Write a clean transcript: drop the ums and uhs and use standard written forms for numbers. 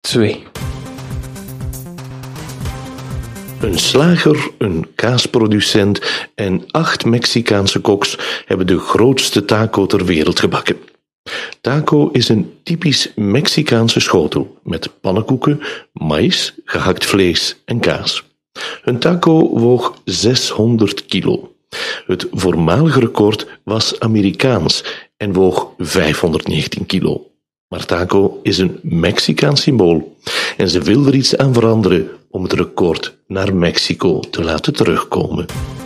2. Een slager, een kaasproducent en 8 Mexicaanse koks hebben de grootste taco ter wereld gebakken. Taco is een typisch Mexicaanse schotel met pannenkoeken, maïs, gehakt vlees en kaas. Hun taco woog 600 kilo. Het voormalige record was Amerikaans en woog 519 kilo. Maar taco is een Mexicaans symbool en ze wil er iets aan veranderen om het record naar Mexico te laten terugkomen.